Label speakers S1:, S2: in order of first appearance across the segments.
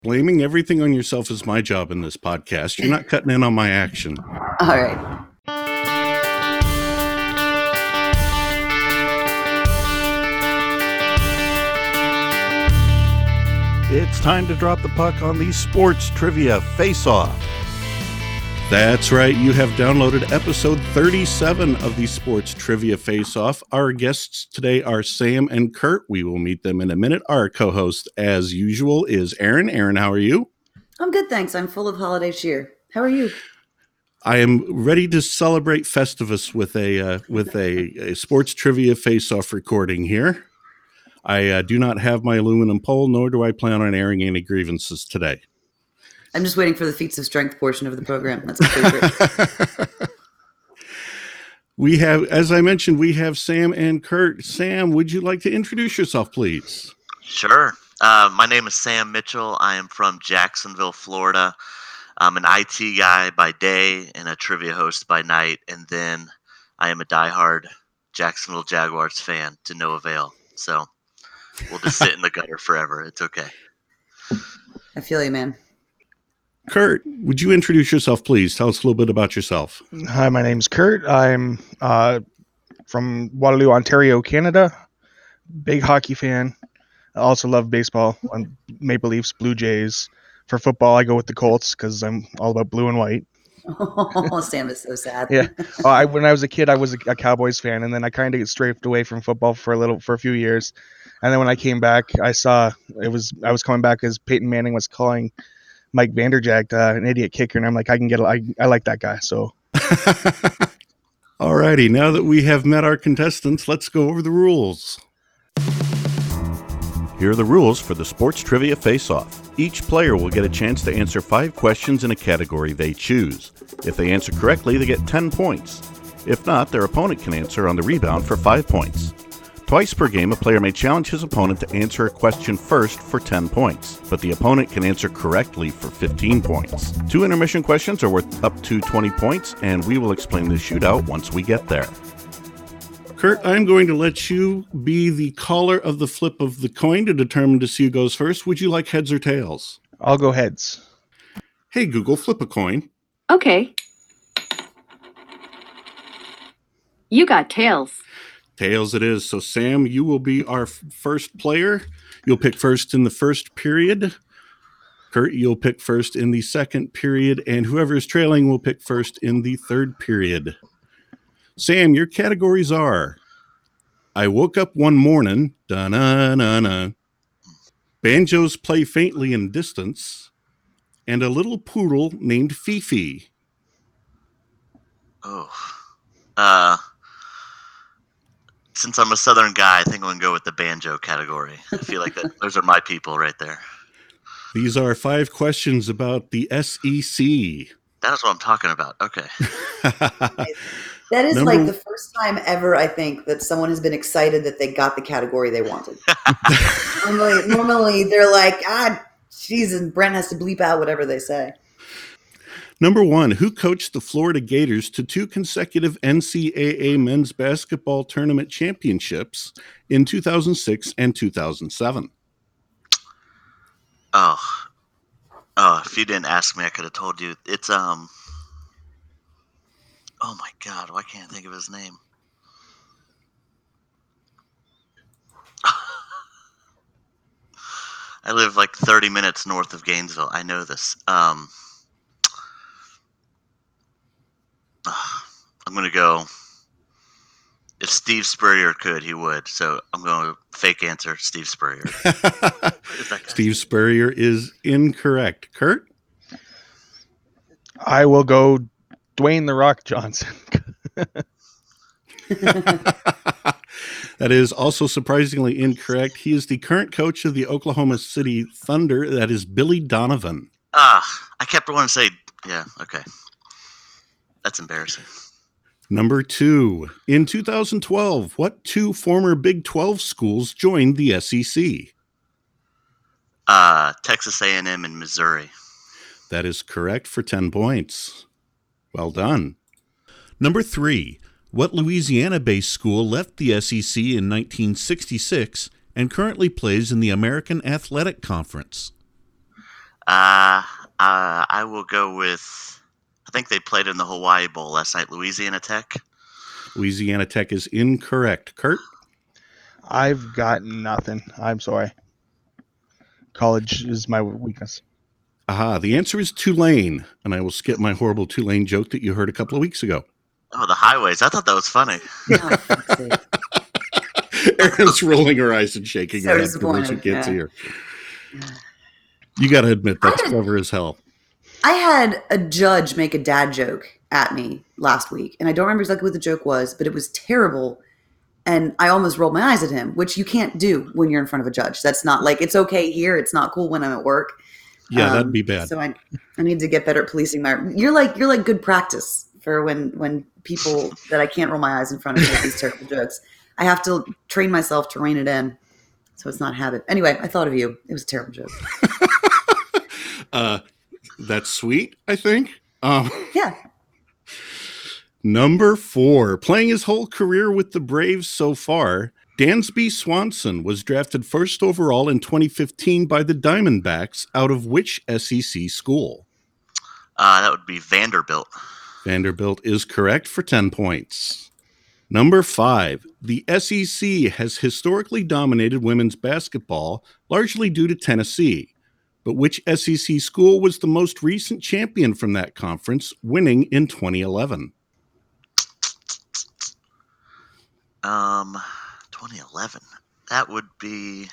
S1: Blaming everything on yourself is my job in this podcast. You're not cutting in on my action.
S2: All right.
S1: It's time to drop the puck on the Sports Trivia Face-Off. That's right, you have downloaded episode 37 of the Sports Trivia Face-Off. Our guests today are Sam and Kurt. We will meet them in a minute. Our co-host, as usual, is Aaron. Aaron, how are you?
S2: I'm good, thanks. I'm full of holiday cheer. How are you?
S1: I am ready to celebrate Festivus with a Sports Trivia Face-Off recording here. I do not have my aluminum pole, nor do I plan on airing any grievances today.
S2: I'm just waiting for the feats of strength portion of the program. That's my favorite.
S1: We have, as I mentioned, we have Sam and Kurt. Sam, would you like to introduce yourself, please?
S3: Sure. My name is Sam Mitchell. I am from Jacksonville, Florida. I'm an IT guy by day and a trivia host by night. And then I am a diehard Jacksonville Jaguars fan to no avail. So we'll just sit in the gutter forever. It's okay.
S2: I feel you, man.
S1: Kurt, would you introduce yourself, please? Tell us a little bit about yourself.
S4: Hi, my name's Kurt. I'm from Waterloo, Ontario, Canada. Big hockey fan. I also love baseball. I'm Maple Leafs, Blue Jays. For football, I go with the Colts because I'm all about blue and white.
S2: Oh, Sam is so sad.
S4: Yeah. When I was a kid, I was a Cowboys fan, and then I kind of strayed away from football for a few years. And then when I came back, I was coming back as Peyton Manning was calling Mike Vanderjagt an idiot kicker, and I'm like, I like that guy. So,
S1: all righty. Now that we have met our contestants, let's go over the rules. Here are the rules for the Sports Trivia Face-Off. Each player will get a chance to answer 5 questions in a category they choose. If they answer correctly, they get 10 points. If not, their opponent can answer on the rebound for 5 points. Twice per game, a player may challenge his opponent to answer a question first for 10 points, but the opponent can answer correctly for 15 points. 2 intermission questions are worth up to 20 points, and we will explain the shootout once we get there. Kurt, I'm going to let you be the caller of the flip of the coin to determine to see who goes first. Would you like heads or tails?
S4: I'll go heads.
S1: Hey, Google, flip a coin.
S5: Okay. You got tails.
S1: Tails it is. So, Sam, you will be our first player. You'll pick first in the first period. Kurt, you'll pick first in the second period. And whoever is trailing will pick first in the third period. Sam, your categories are I woke up one morning, da-na-na-na, banjos play faintly in distance, and a little poodle named Fifi.
S3: Since I'm a Southern guy, I think I'm going to go with the banjo category. I feel like those are my people right there.
S1: These are 5 questions about the SEC.
S3: That is what I'm talking about. Okay.
S2: That is like the first time ever, I think, that someone has been excited that they got the category they wanted. normally they're like, geez, and Brent has to bleep out whatever they say.
S1: Number 1, who coached the Florida Gators to 2 consecutive NCAA men's basketball tournament championships in 2006 and 2007?
S3: Oh, if you didn't ask me, I could have told you. It's, oh my God, why can't I think of his name? I live like 30 minutes north of Gainesville. I know this. I'm going to go, if Steve Spurrier could, he would. So I'm going to fake answer Steve Spurrier.
S1: Steve Spurrier is incorrect. Kurt?
S4: I will go Dwayne "The Rock" Johnson.
S1: That is also surprisingly incorrect. He is the current coach of the Oklahoma City Thunder. That is Billy Donovan.
S3: I kept wanting to say, yeah, okay. That's embarrassing.
S1: Number 2, in 2012, what 2 former Big 12 schools joined the SEC?
S3: Texas A&M and Missouri.
S1: That is correct for 10 points. Well done. Number 3, what Louisiana-based school left the SEC in 1966 and currently plays in the American Athletic Conference?
S3: I will go with, I think they played in the Hawaii Bowl last night, Louisiana Tech.
S1: Louisiana Tech is incorrect. Kurt?
S4: I've got nothing. I'm sorry. College is my weakness.
S1: Aha, the answer is Tulane, and I will skip my horrible Tulane joke that you heard a couple of weeks ago.
S3: Oh, the highways. I thought that was funny.
S2: Oh, fuck's sake.
S1: Erin's rolling her eyes and shaking
S2: So
S1: her head for when she
S2: disappointed,
S1: gets
S2: yeah.
S1: here. You got to admit, that's clever as hell.
S2: I had a judge make a dad joke at me last week, and I don't remember exactly what the joke was, but it was terrible. And I almost rolled my eyes at him, which you can't do when you're in front of a judge. That's not like, it's okay here. It's not cool when I'm at work.
S1: Yeah, that'd be bad.
S2: So I need to get better at policing my. You're like good practice for when people that I can't roll my eyes in front of make these terrible jokes. I have to train myself to rein it in, so it's not habit. Anyway, I thought of you. It was a terrible joke.
S1: That's sweet, I think.
S2: Yeah.
S1: Number 4, playing his whole career with the Braves so far, Dansby Swanson was drafted first overall in 2015 by the Diamondbacks out of which SEC school?
S3: That would be Vanderbilt.
S1: Vanderbilt is correct for 10 points. Number 5, the SEC has historically dominated women's basketball, largely due to Tennessee. But which SEC school was the most recent champion from that conference, winning in 2011?
S3: 2011. That would be.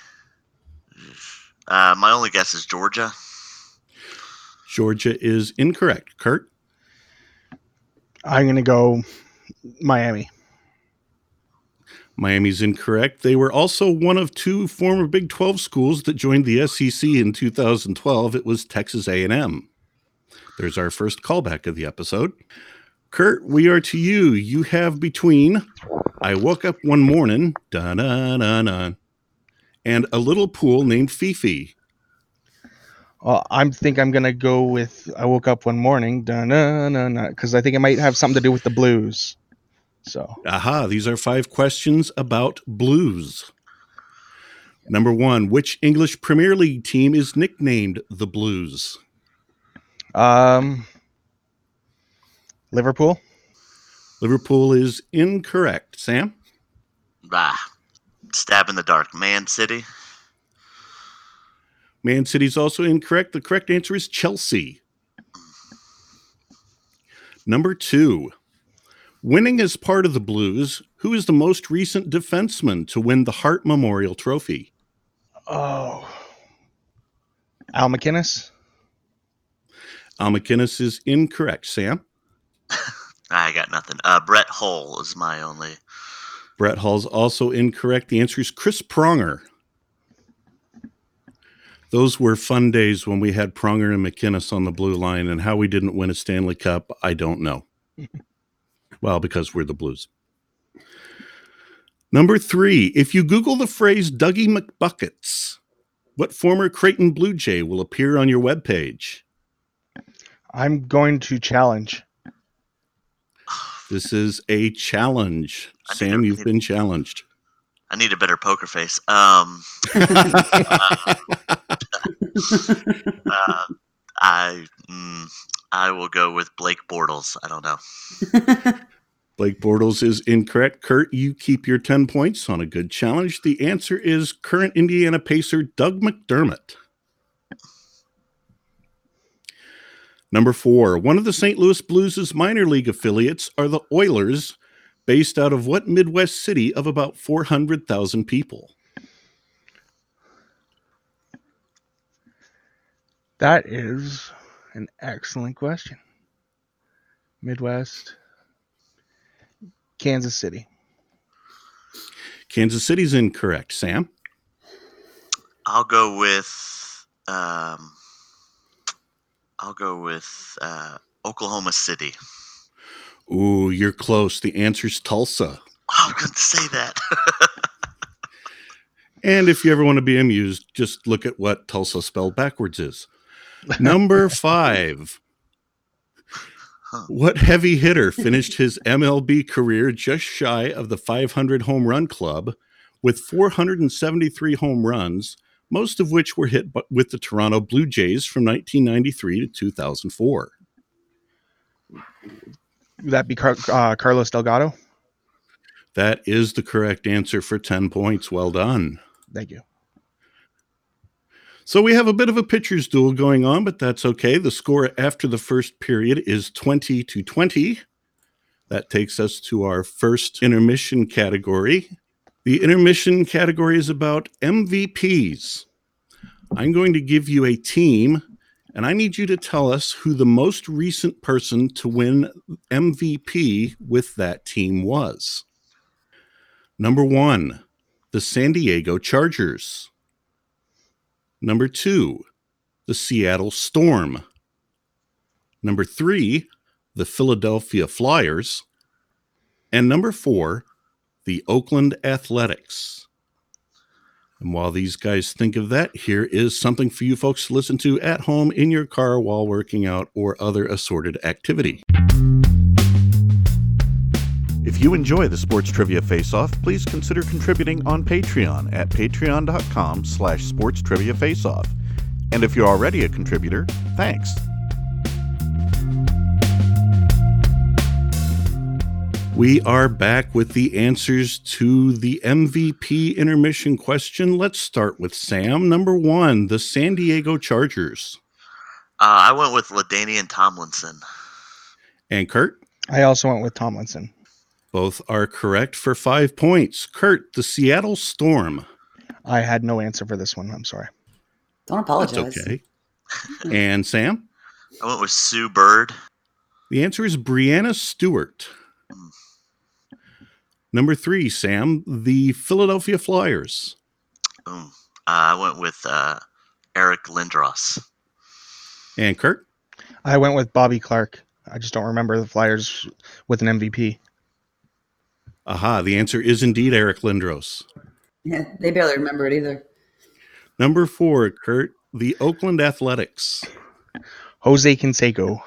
S3: My only guess is Georgia.
S1: Georgia is incorrect. Kurt?
S4: I'm going to go Miami.
S1: Miami's incorrect. They were also one of 2 former Big 12 schools that joined the SEC in 2012. It was Texas A&M. There's our first callback of the episode. Kurt, we are to you. You have between I Woke Up One Morning, da-na-na-na, and a little pool named Fifi.
S4: Well, I think I'm going to go with I Woke Up One Morning, da-na-na-na, because I think it might have something to do with the Blues. So,
S1: Aha, these are 5 questions about blues. Number 1, which English Premier League team is nicknamed the Blues?
S4: Liverpool?
S1: Liverpool is incorrect. Sam?
S3: Stab in the dark. Man City.
S1: Man City's also incorrect. The correct answer is Chelsea. Number 2, winning as part of the Blues, who is the most recent defenseman to win the Hart Memorial Trophy?
S4: Oh. Al McInnes?
S1: Al McInnes is incorrect. Sam?
S3: I got nothing. Brett Hull is my only.
S1: Brett Hull's also incorrect. The answer is Chris Pronger. Those were fun days when we had Pronger and McInnes on the blue line, and how we didn't win a Stanley Cup, I don't know. Well, because we're the Blues. Number 3, if you Google the phrase Dougie McBuckets, what former Creighton Blue Jay will appear on your webpage?
S4: I'm going to challenge.
S1: This is a challenge. Sam, you've been challenged.
S3: I need a better poker face. I will go with Blake Bortles. I don't know.
S1: Blake Bortles is incorrect. Kurt, you keep your 10 points on a good challenge. The answer is current Indiana Pacer Doug McDermott. Number 4, one of the St. Louis Blues' minor league affiliates are the Oilers, based out of what Midwest city of about 400,000 people?
S4: That is an excellent question. Midwest. Kansas City.
S1: Kansas City's incorrect. Sam?
S3: I'll go with Oklahoma City.
S1: Ooh, you're close. The answer's Tulsa.
S3: I was going to say that.
S1: And if you ever want to be amused, just look at what Tulsa spelled backwards is. Number 5. What heavy hitter finished his MLB career just shy of the 500 home run club with 473 home runs, most of which were hit with the Toronto Blue Jays from 1993 to 2004?
S4: Would that be Carlos Delgado?
S1: That is the correct answer for 10 points. Well done.
S4: Thank you.
S1: So we have a bit of a pitcher's duel going on, but that's okay. The score after the first period is 20-20. That takes us to our first intermission category. The intermission category is about MVPs. I'm going to give you a team, and I need you to tell us who the most recent person to win MVP with that team was. Number 1, the San Diego Chargers. Number 2, the Seattle Storm. Number 3, the Philadelphia Flyers. And number 4, the Oakland Athletics. And while these guys think of that, here is something for you folks to listen to at home, in your car, while working out, or other assorted activity. If you enjoy the Sports Trivia Face-Off, please consider contributing on Patreon at patreon.com/sportstriviafaceoff. And if you're already a contributor, thanks. We are back with the answers to the MVP intermission question. Let's start with Sam. Number 1, the San Diego Chargers.
S3: I went with LaDainian Tomlinson.
S1: And Kurt?
S4: I also went with Tomlinson.
S1: Both are correct for 5 points. Kurt, the Seattle Storm.
S4: I had no answer for this one. I'm sorry.
S2: Don't apologize.
S1: That's okay. And Sam?
S3: I went with Sue Bird.
S1: The answer is Breanna Stewart. Number 3, Sam, the Philadelphia Flyers.
S3: I went with Eric Lindros.
S1: And Kurt?
S4: I went with Bobby Clark. I just don't remember the Flyers with an MVP.
S1: Aha, the answer is indeed Eric Lindros.
S2: Yeah, they barely remember it either.
S1: Number 4, Kurt, the Oakland Athletics.
S4: Jose Canseco.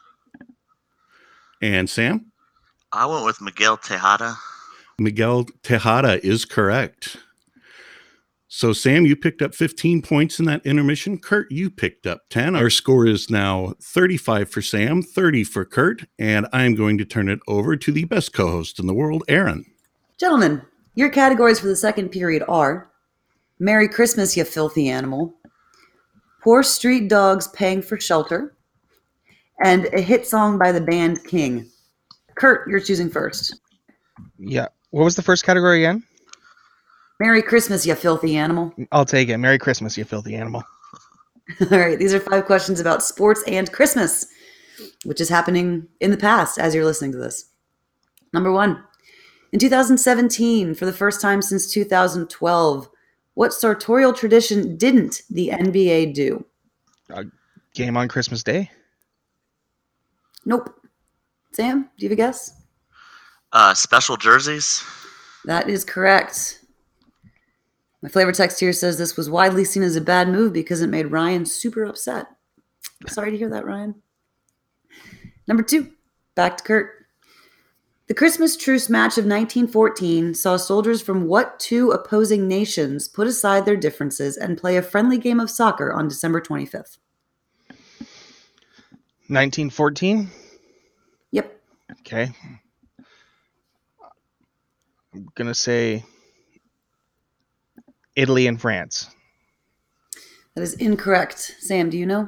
S1: And Sam?
S3: I went with Miguel Tejada.
S1: Miguel Tejada is correct. So, Sam, you picked up 15 points in that intermission. Kurt, you picked up 10. Our score is now 35 for Sam, 30 for Kurt, and I'm going to turn it over to the best co-host in the world, Aaron.
S2: Gentlemen, your categories for the second period are Merry Christmas, You Filthy Animal, Poor Street Dogs Paying for Shelter, and a hit song by the band King. Kurt, you're choosing first.
S4: Yeah. What was the first category again?
S2: Merry Christmas, You Filthy Animal.
S4: I'll take it. Merry Christmas, you filthy animal.
S2: All right, these are 5 questions about sports and Christmas, which is happening in the past as you're listening to this. Number 1, in 2017, for the first time since 2012, what sartorial tradition didn't the NBA do?
S4: Game on Christmas Day?
S2: Nope. Sam, do you have a guess?
S3: Special jerseys.
S2: That is correct. My flavor text here says this was widely seen as a bad move because it made Ryan super upset. Sorry to hear that, Ryan. Number 2, back to Kurt. The Christmas truce match of 1914 saw soldiers from what 2 opposing nations put aside their differences and play a friendly game of soccer on December 25th?
S4: 1914?
S2: Yep.
S4: Okay. I'm going to say Italy and France.
S2: That is incorrect. Sam, do you know?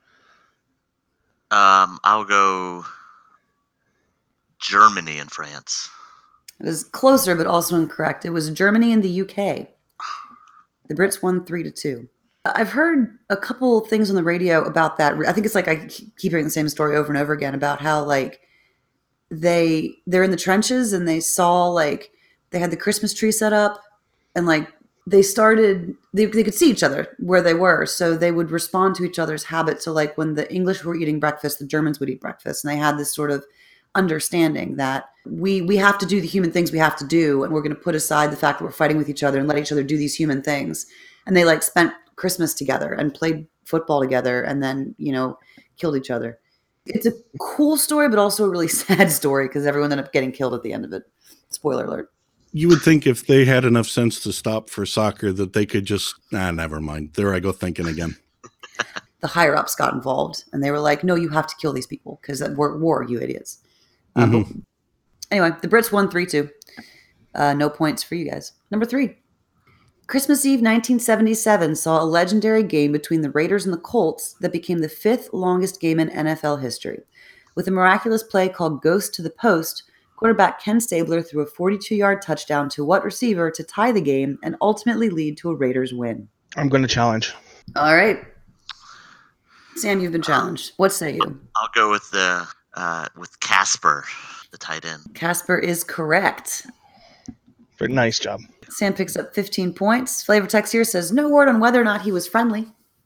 S3: I'll go Germany and France.
S2: It is closer, but also incorrect. It was Germany and the UK. The Brits won 3-2. I've heard a couple things on the radio about that. I think it's like I keep hearing the same story over and over again about how like they're in the trenches and they saw like they had the Christmas tree set up and like they could see each other where they were. So they would respond to each other's habits. So like when the English were eating breakfast, the Germans would eat breakfast. And they had this sort of understanding that we have to do the human things we have to do. And we're going to put aside the fact that we're fighting with each other and let each other do these human things. And they like spent Christmas together and played football together and then, killed each other. It's a cool story, but also a really sad story because everyone ended up getting killed at the end of it. Spoiler alert.
S1: You would think if they had enough sense to stop for soccer that they could just, never mind. There I go thinking again.
S2: The higher ups got involved, and they were like, "No, you have to kill these people because we're at war, you idiots." But anyway, the Brits won 3-2. No points for you guys. Number 3. Christmas Eve 1977 saw a legendary game between the Raiders and the Colts that became the 5th longest game in NFL history. With a miraculous play called Ghost to the Post, quarterback Ken Stabler threw a 42-yard touchdown to what receiver to tie the game and ultimately lead to a Raiders win?
S4: I'm going to challenge.
S2: All right. Sam, you've been challenged. What say you?
S3: I'll go with with Casper, the tight end.
S2: Casper is correct.
S4: But nice job.
S2: Sam picks up 15 points. Flavor Text here says, no word on whether or not he was friendly.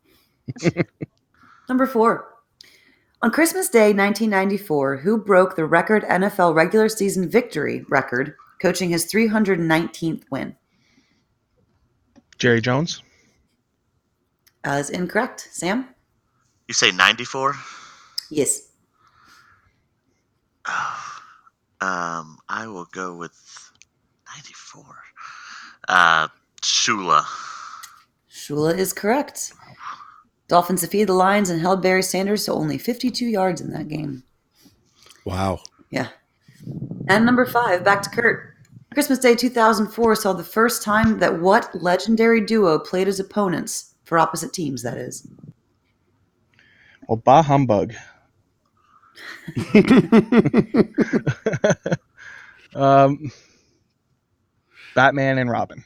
S2: Number 4. On Christmas Day, 1994, who broke the record NFL regular season victory record, coaching his 319th win?
S4: Jerry Jones?
S2: Is incorrect. Sam?
S3: You say 94?
S2: Yes.
S3: I will go with 94. Shula.
S2: Shula is correct. Dolphins defeated the Lions and held Barry Sanders to only 52 yards in that game.
S1: Wow.
S2: Yeah. And number 5, back to Kurt. Christmas Day 2004 saw the first time that what legendary duo played as opponents for opposite teams, that is?
S4: Well, bah humbug. Batman and Robin.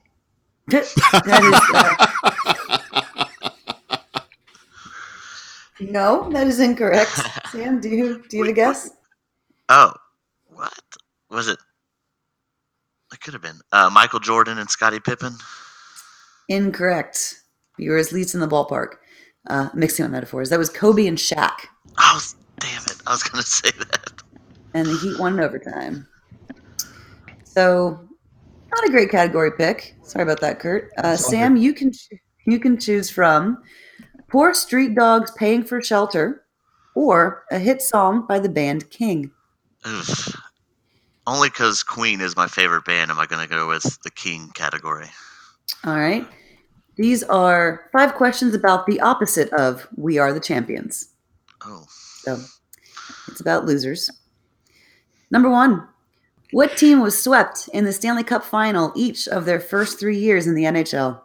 S2: No, that is incorrect. Sam, do you have a guess?
S3: Oh, what was it? It could have been Michael Jordan and Scottie Pippen.
S2: Incorrect. You were at least in the ballpark. Mixing up metaphors. That was Kobe and Shaq.
S3: Oh, damn it. I was going to say that.
S2: And the Heat won in overtime. So, not a great category pick. Sorry about that, Kurt. Sam, you can choose from Poor Street Dogs Paying for Shelter or a hit song by the band King.
S3: Oof. Only because Queen is my favorite band am I going to go with the King category.
S2: All right. These are 5 questions about the opposite of We Are the Champions.
S3: Oh.
S2: So, it's about losers. Number 1. What team was swept in the Stanley Cup Final each of their first 3 years in the NHL?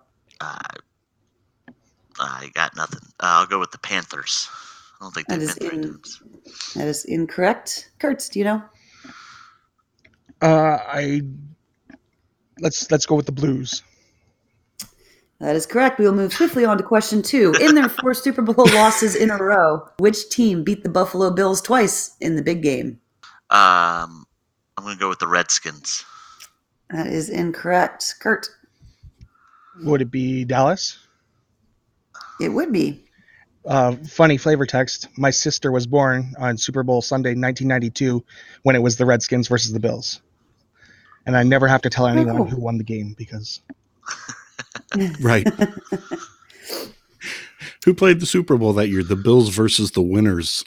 S3: I got nothing. I'll go with the Panthers. I don't think they've been 3 times.
S2: That is incorrect. Kurt, do you know?
S4: Let's go with the Blues.
S2: That is correct. We will move swiftly on to question 2. In their 4 Super Bowl losses in a row, which team beat the Buffalo Bills twice in the big game?
S3: I'm going to go with the Redskins.
S2: That is incorrect. Kurt?
S4: Would it be Dallas?
S2: It would be.
S4: Funny flavor text. My sister was born on Super Bowl Sunday 1992 when it was the Redskins versus the Bills. And I never have to tell anyone who won the game because...
S1: Right. Who played the Super Bowl that year? The Bills versus the winners.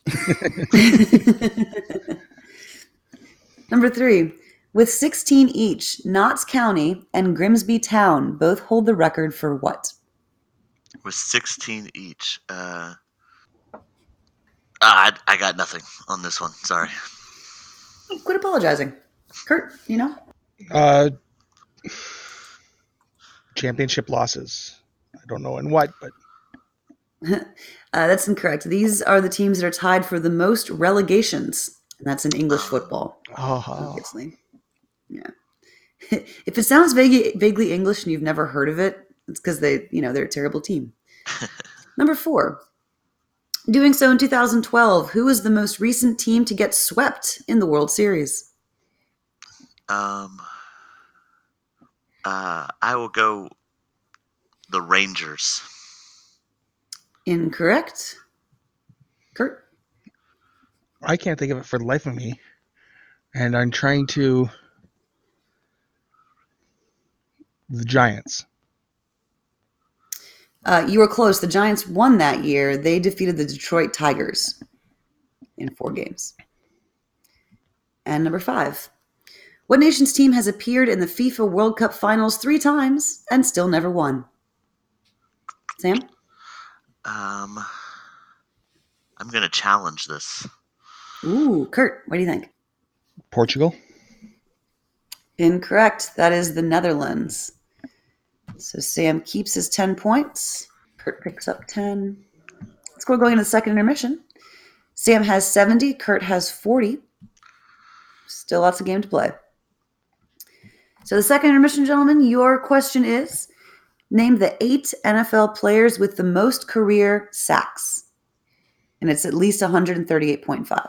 S2: Number 3. With 16 each, Notts County and Grimsby Town both hold the record for what?
S3: With 16 each. I got nothing on this one. Sorry.
S2: Quit apologizing. Kurt, you know?
S4: Championship losses. I don't know in what, but...
S2: That's incorrect. These are the teams that are tied for the most relegations. And that's in English football. Obviously. Yeah. If it sounds vaguely English and you've never heard of it, it's because they're a terrible team. Number 4. Doing so in 2012, who was the most recent team to get swept in the World Series?
S3: I will go the Rangers.
S2: Incorrect. Kurt?
S4: I can't think of it for the life of me. And I'm trying to... The Giants.
S2: You were close. The Giants won that year. They defeated the Detroit Tigers in 4 games. And number 5. What nation's team has appeared in the FIFA World Cup finals 3 times and still never won? Sam?
S3: I'm going to challenge this.
S2: Ooh, Kurt, what do you think?
S4: Portugal.
S2: Incorrect. That is the Netherlands. So Sam keeps his 10 points. Kurt picks up 10. Let's go going into the second intermission. Sam has 70. Kurt has 40. Still lots of game to play. So the second intermission, gentlemen, your question is, name the 8 NFL players with the most career sacks. And it's at least 138.5.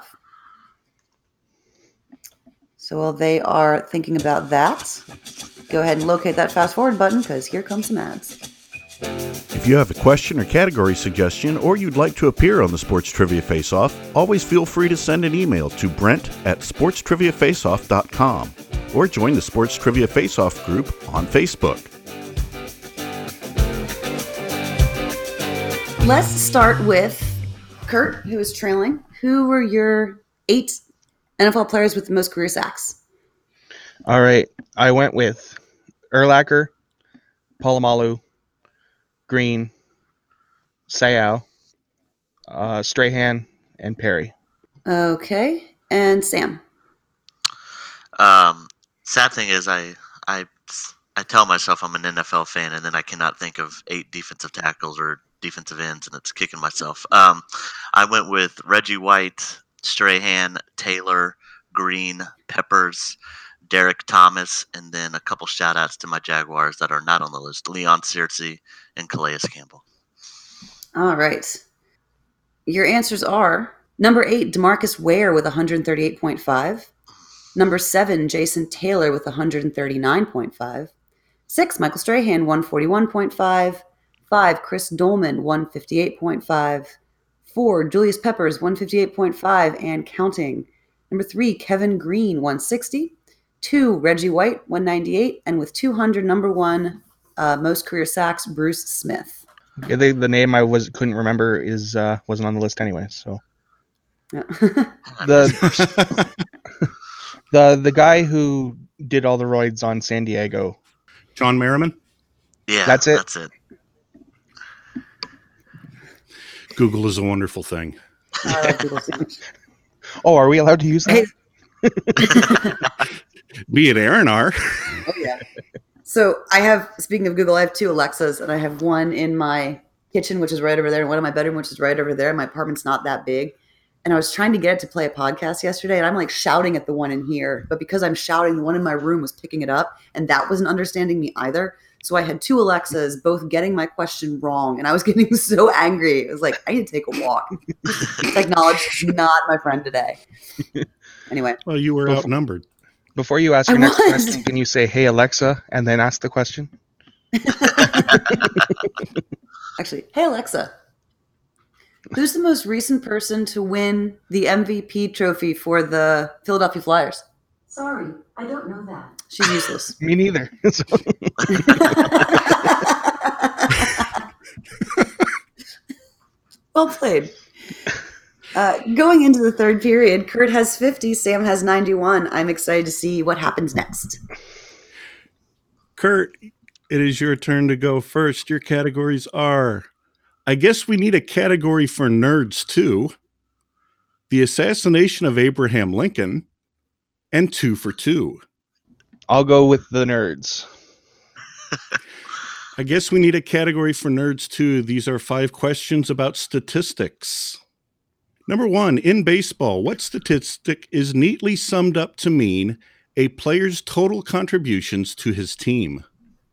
S2: So while they are thinking about that, go ahead and locate that fast forward button because here comes some ads.
S1: If you have a question or category suggestion, or you'd like to appear on the Sports Trivia Face-Off, always feel free to send an email to brent@sportstriviafaceoff.com or join the Sports Trivia Face-Off group on Facebook.
S2: Let's start with Kurt, who is trailing. Who were your 8 NFL players with the most career sacks?
S4: All right. I went with Urlacher, Polamalu, Green, Sayao, Strahan, and Perry.
S2: Okay. And Sam?
S3: Sad thing is, I tell myself I'm an NFL fan, and then I cannot think of 8 defensive tackles or defensive ends, and it's kicking myself. I went with Reggie White, Strahan, Taylor, Green, Peppers, Derek Thomas, and then a couple shout-outs to my Jaguars that are not on the list, Leon Searcy and Calais Campbell.
S2: All right. Your answers are number 8, DeMarcus Ware with 138.5. Number 7, Jason Taylor with 139.5. 6, Michael Strahan, 141.5. 5, Chris Dolman, 158.5. 4, Julius Peppers, 158.5 and counting. Number 3, Kevin Green, 160. 2, Reggie White, 198. And with 200, number 1, most career sacks, Bruce Smith.
S4: Yeah, the name I couldn't remember wasn't on the list anyway. So
S2: Yeah.
S4: the guy who did all the roids on San Diego,
S6: John Merriman?
S3: Yeah,
S4: That's it?
S3: That's it.
S6: Google is a wonderful thing.
S2: I like Google so much.
S4: Oh, are we allowed to use that?
S6: Be it Aaron R.
S2: Oh, yeah. So I have, speaking of Google, I have 2 Alexas, and I have one in my kitchen, which is right over there, and one in my bedroom, which is right over there. My apartment's not that big. And I was trying to get it to play a podcast yesterday, and I'm like shouting at the one in here. But because I'm shouting, the one in my room was picking it up, and that wasn't understanding me either. So I had 2 Alexas both getting my question wrong, and I was getting so angry. It was like, I need to take a walk. Technology is not my friend today. Anyway.
S6: Well, you were outnumbered.
S4: Before you ask your next question, can you say, "Hey Alexa," and then ask the question?
S2: Actually, hey Alexa, who's the most recent person to win the MVP trophy for the Philadelphia Flyers? Sorry, I don't know that. She's useless.
S4: Me neither.
S2: Well played. Going into the third period, Kurt has 50, Sam has 91. I'm excited to see what happens next.
S6: Kurt, it is your turn to go first. Your categories are, I guess we need a category for nerds too, the assassination of Abraham Lincoln, and 2 for 2.
S4: I'll go with the nerds.
S6: I guess we need a category for nerds too. These are 5 questions about statistics. Number 1, in baseball, what statistic is neatly summed up to mean a player's total contributions to his team?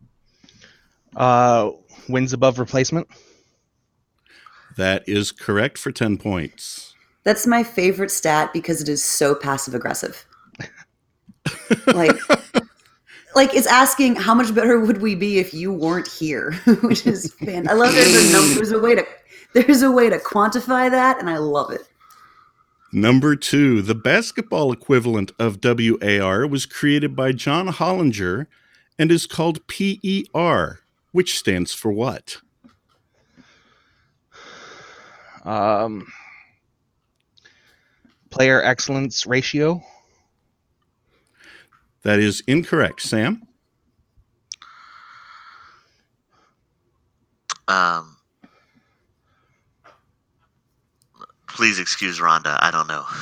S4: Wins above replacement.
S6: That is correct for 10 points.
S2: That's my favorite stat because it is so passive aggressive. Like it's asking how much better would we be if you weren't here, which is fan. I love there's a way to quantify that, and I love it.
S6: Number 2, the basketball equivalent of WAR was created by John Hollinger and is called PER, which stands for what?
S4: Player excellence ratio.
S6: That is incorrect. Sam?
S3: Please excuse Rhonda. I don't know.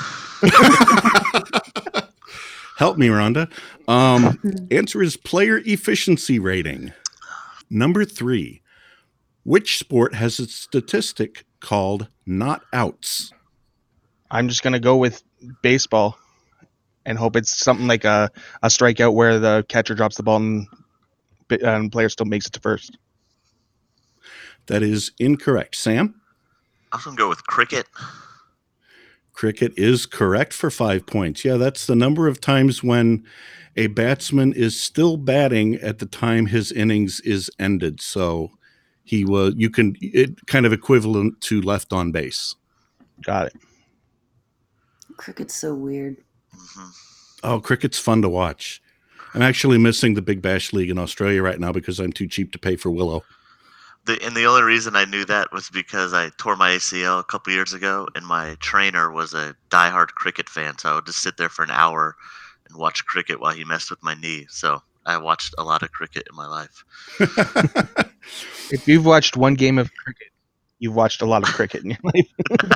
S6: Help me, Rhonda. Answer is player efficiency rating. Number 3. Which sport has a statistic called not outs?
S4: I'm just going to go with baseball and hope it's something like a strikeout where the catcher drops the ball and player still makes it to first.
S6: That is incorrect. Sam?
S3: I'm going to go with cricket.
S6: Cricket is correct for 5 points. Yeah, that's the number of times when a batsman is still batting at the time his innings is ended. So it kind of equivalent to left on base.
S4: Got it.
S2: Cricket's so weird.
S3: Mm-hmm.
S6: Oh, cricket's fun to watch. I'm actually missing the Big Bash League in Australia right now because I'm too cheap to pay for Willow.
S3: The only reason I knew that was because I tore my ACL a couple years ago, and my trainer was a diehard cricket fan. So I would just sit there for an hour and watch cricket while he messed with my knee. So I watched a lot of cricket in my life.
S4: If you've watched one game of cricket, you've watched a lot of cricket in your life.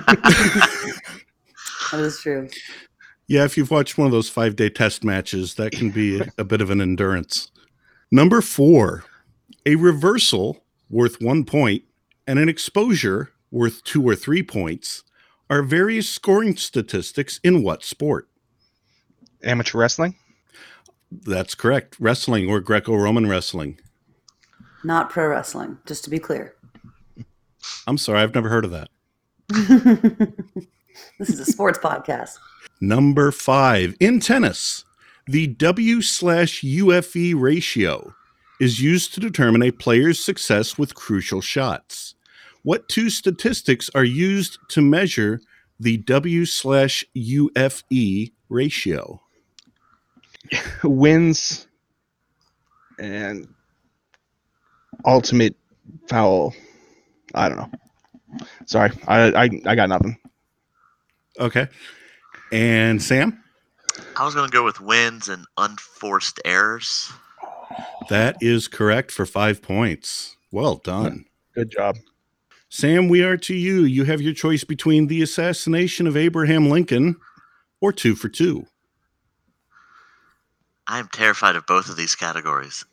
S2: That is true.
S6: Yeah, if you've watched one of those 5-day test matches, that can be a bit of an endurance. Number 4, a reversal worth 1 point and an exposure worth 2 or 3 points are various scoring statistics in what sport?
S4: Amateur wrestling?
S6: That's correct. Wrestling or Greco-Roman wrestling.
S2: Not pro wrestling, just to be clear.
S6: I'm sorry, I've never heard of that.
S2: This is a sports podcast.
S6: Number 5, in tennis, the W/UFE ratio is used to determine a player's success with crucial shots. What 2 statistics are used to measure the W/UFE ratio?
S4: Wins and ultimate foul. I don't know. Sorry, I got nothing.
S6: Okay. And Sam?
S3: I was going to go with wins and unforced errors.
S6: That is correct for 5 points. Well done.
S4: Good job.
S6: Sam, we are to you. You have your choice between the assassination of Abraham Lincoln or 2 for 2.
S3: I am terrified of both of these categories.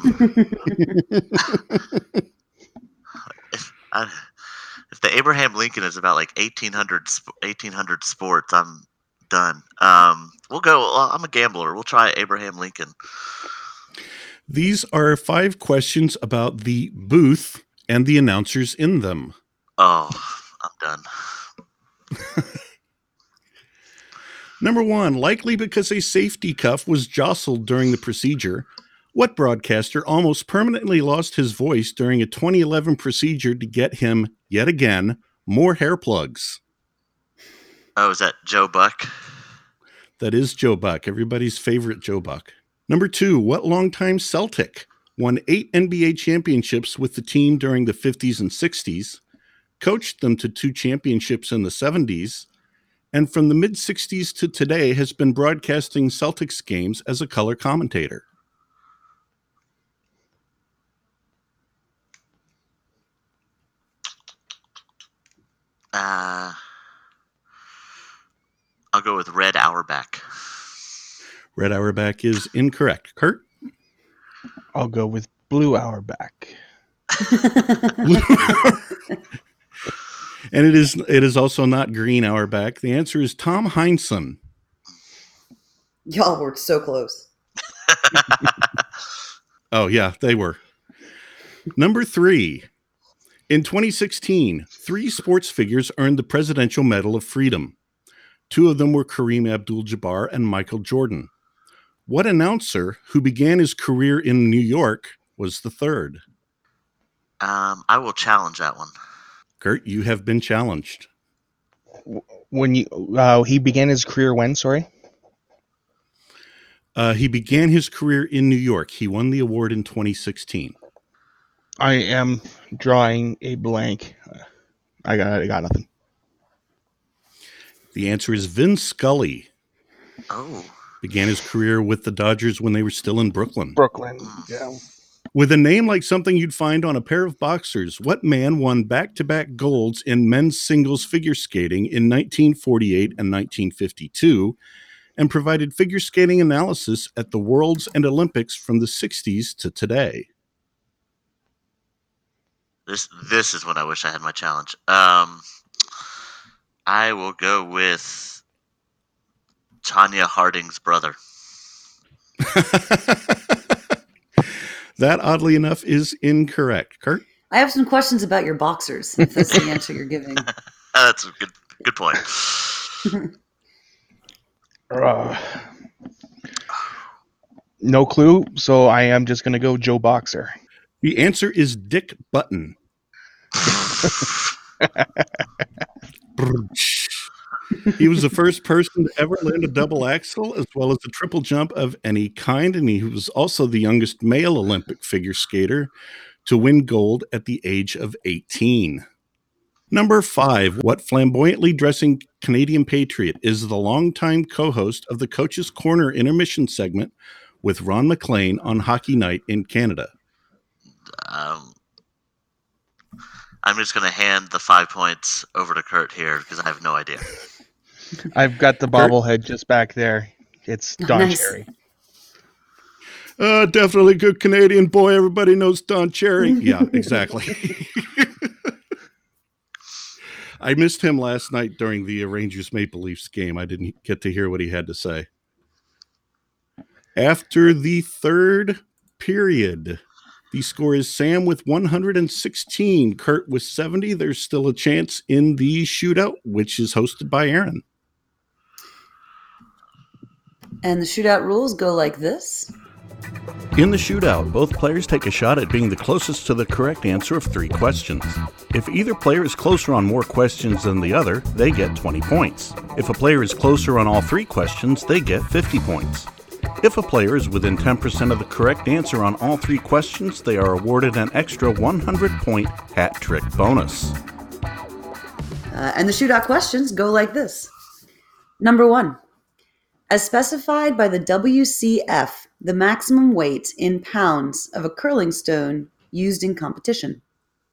S3: If the Abraham Lincoln is about like 1800 sports, I'm done. We'll go. I'm a gambler. We'll try Abraham Lincoln.
S6: These are 5 questions about the booth and the announcers in them.
S3: Oh, I'm done.
S6: Number 1, likely because a safety cuff was jostled during the procedure, what broadcaster almost permanently lost his voice during a 2011 procedure to get him, yet again, more hair plugs?
S3: Oh, is that Joe Buck?
S6: That is Joe Buck, everybody's favorite Joe Buck. Number 2, what longtime Celtic won 8 NBA championships with the team during the 50s and 60s, coached them to 2 championships in the 70s, and from the mid-60s to today has been broadcasting Celtics games as a color commentator?
S3: I'll go with Red Auerbach.
S6: Red Auerbach is incorrect. Kurt?
S4: I'll go with Blue Auerbach.
S6: And it is also not Green Auerbach. The answer is Tom Heinsohn.
S2: Y'all were so close.
S6: Oh, yeah, they were. Number 3. In 2016, 3 sports figures earned the Presidential Medal of Freedom. 2 of them were Kareem Abdul-Jabbar and Michael Jordan. What announcer who began his career in New York was the 3rd?
S3: I will challenge that one.
S6: Kurt, you have been challenged.
S4: When he began his career when, sorry?
S6: He began his career in New York. He won the award in 2016.
S4: I am drawing a blank. I got nothing.
S6: The answer is Vin Scully.
S3: Oh.
S6: Began his career with the Dodgers when they were still in Brooklyn.
S4: Brooklyn. Yeah.
S6: With a name like something you'd find on a pair of boxers, what man won back-to-back golds in men's singles figure skating in 1948 and 1952 and provided figure skating analysis at the Worlds and Olympics from the 60s to today?
S3: This is when I wish I had my challenge. I will go with Tanya Harding's brother.
S6: That, oddly enough, is incorrect. Kurt?
S2: I have some questions about your boxers, if that's the answer you're giving.
S3: That's a good point.
S4: No clue, so I am just going to go Joe Boxer.
S6: The answer is Dick Button. He was the first person to ever land a double axel as well as a triple jump of any kind, and he was also the youngest male Olympic figure skater to win gold at the age of 18. Number 5, what flamboyantly dressing Canadian patriot is the longtime co-host of the Coach's Corner intermission segment with Ron MacLean on Hockey Night in Canada?
S3: I'm just going to hand the 5 points over to Kurt here because I have no idea.
S4: I've got the bobblehead just back there. It's Don
S2: Nice.
S4: Cherry.
S6: Definitely good Canadian boy. Everybody knows Don Cherry. Yeah, exactly. I missed him last night during the Rangers Maple Leafs game. I didn't get to hear what he had to say. After the third period, the score is Sam with 116, Kurt with 70. There's still a chance in the shootout, which is hosted by Aaron.
S2: And the shootout rules go like this.
S1: In the shootout, both players take a shot at being the closest to the correct answer of 3 questions. If either player is closer on more questions than the other, they get 20 points. If a player is closer on all 3 questions, they get 50 points. If a player is within 10% of the correct answer on all 3 questions, they are awarded an extra 100-point hat trick bonus.
S2: And the shootout questions go like this. Number 1. As specified by the WCF, the maximum weight in pounds of a curling stone used in competition.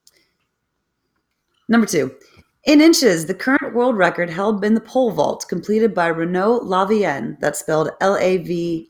S2: Number 2. In inches, the current world record held in the pole vault completed by Renaud Lavienne, that's spelled Lavillenie.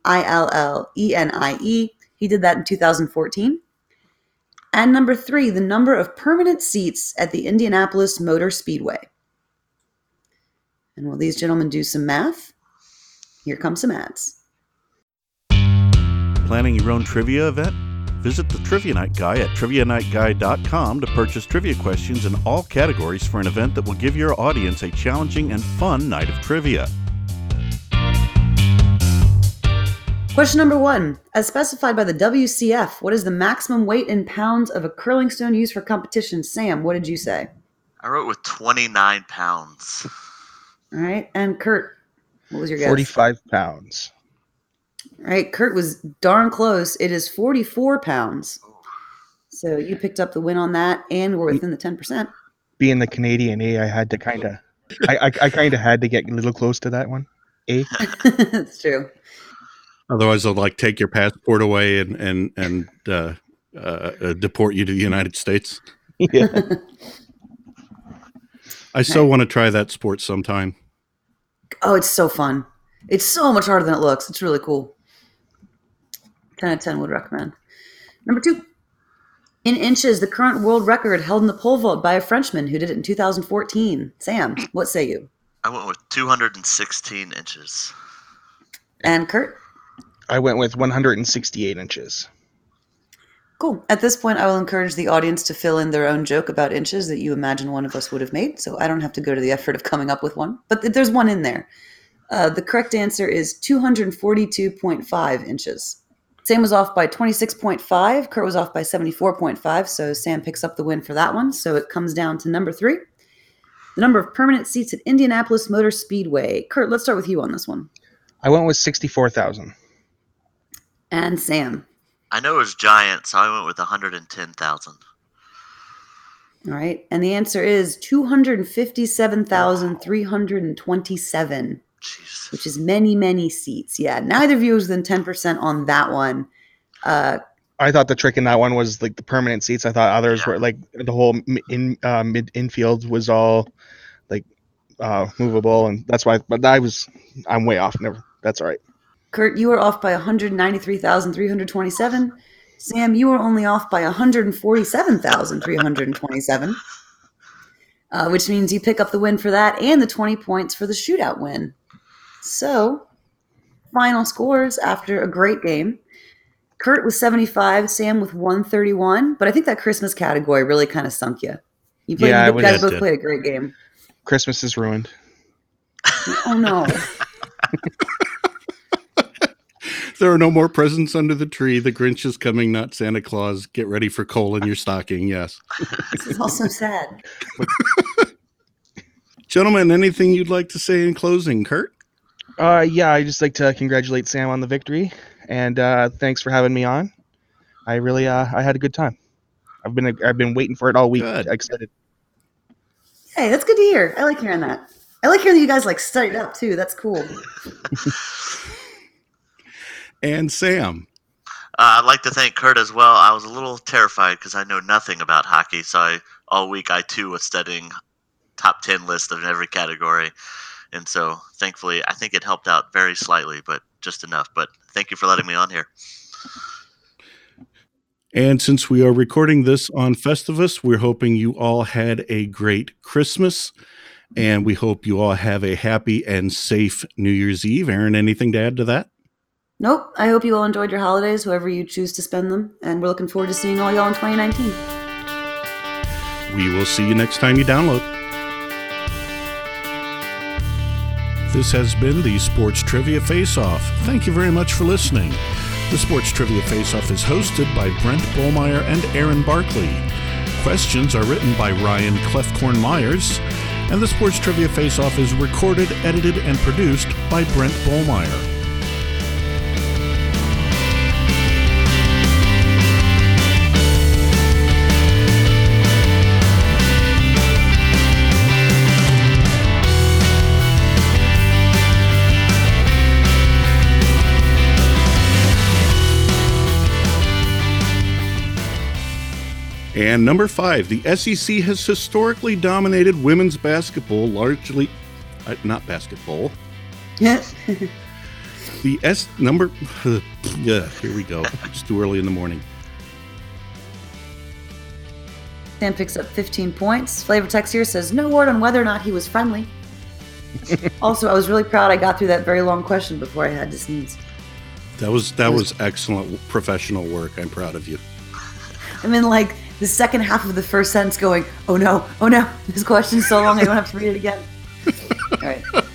S2: He did that in 2014. And number 3, the number of permanent seats at the Indianapolis Motor Speedway. And while these gentlemen do some math, here come some ads.
S1: Planning your own trivia event? Visit the Trivia Night Guy at trivianightguy.com to purchase trivia questions in all categories for an event that will give your audience a challenging and fun night of trivia.
S2: Question number 1. As specified by the WCF, what is the maximum weight in pounds of a curling stone used for competition? Sam, what did you say?
S3: I wrote with 29 pounds.
S2: All right. And Kurt, what was your guess?
S4: 45 pounds.
S2: All right. Kurt was darn close. It is 44 pounds. So you picked up the win on that, and we're within the 10%.
S4: Being the Canadian I had to kind of, I kind of had to get a little close to that one.
S2: That's true.
S6: Otherwise, they'll take your passport away and deport you to the United States.
S4: Yeah.
S6: I so want to try that sport sometime.
S2: Oh, it's so fun. It's so much harder than it looks. It's really cool. 10 out of 10 would recommend. Number 2. In inches, the current world record held in the pole vault by a Frenchman who did it in 2014. Sam, what say you?
S3: I went with 216 inches.
S2: And Kurt?
S4: I went with 168 inches.
S2: Cool. At this point, I will encourage the audience to fill in their own joke about inches that you imagine one of us would have made, so I don't have to go to the effort of coming up with one. But there's one in there. The correct answer is 242.5 inches. Sam was off by 26.5. Kurt was off by 74.5, so Sam picks up the win for that one. So it comes down to number 3. The number of permanent seats at Indianapolis Motor Speedway. Kurt, let's start with you on this one.
S4: I went with 64,000.
S2: And Sam.
S3: I know it was giant, so I went with 110,000.
S2: All right. And the answer is 257,327.
S3: Jeez.
S2: which is many, many seats. Yeah, neither of you was within 10% on that one.
S4: I thought the trick in that one was like the permanent seats. I thought others
S3: Yeah.
S4: were like the whole mid infield was all like movable, and that's why. But I'm way off. Never. That's all right.
S2: Kurt, you were off by 193,327. Sam, you were only off by 147,327, which means you pick up the win for that and the 20 points for the shootout win. So, final scores after a great game. Kurt with 75, Sam with 131, but I think that Christmas category really kind of sunk you. You guys both played a great game.
S4: Christmas is ruined.
S2: Oh, no.
S6: There are no more presents under the tree. The Grinch is coming, not Santa Claus. Get ready for coal in your stocking. Yes.
S2: This is all so sad.
S6: Gentlemen, anything you'd like to say in closing? Kurt?
S4: Yeah, I just like to congratulate Sam on the victory, and thanks for having me on. I really I had a good time. I've been waiting for it all week.
S6: Good.
S4: Excited.
S2: Hey, that's good to hear. I like hearing that. I like hearing that you guys like studied up too. That's cool.
S6: And Sam?
S3: I'd like to thank Kurt as well. I was a little terrified because I know nothing about hockey, so all week I too was studying top 10 list of every category. And so thankfully, I think it helped out very slightly, but just enough. But thank you for letting me on here.
S6: And since we are recording this on Festivus, we're hoping you all had a great Christmas, and we hope you all have a happy and safe New Year's Eve. Aaron, anything to add to that?
S2: Nope. I hope you all enjoyed your holidays, whoever you choose to spend them, and we're looking forward to seeing all y'all in 2019.
S6: We will see you next time you download. This has been the Sports Trivia Face-Off. Thank you very much for listening. The Sports Trivia Face-Off is hosted by Brent Bollmeyer and Aaron Barkley. Questions are written by Ryan Clefcorn Myers, and the Sports Trivia Face-Off is recorded, edited, and produced by Brent Bollmeyer. And number 5, the SEC has historically dominated women's basketball, largely, not basketball.
S2: Yeah.
S6: Here we go. It's too early in the morning.
S2: Sam picks up 15 points. Flavor Text here says, no word on whether or not he was friendly. Also, I was really proud I got through that very long question before I had to sneeze.
S6: That was excellent professional work. I'm proud of you.
S2: I'm in like the second half of the first sentence going, oh no, this question's so long I don't have to read it again. All right.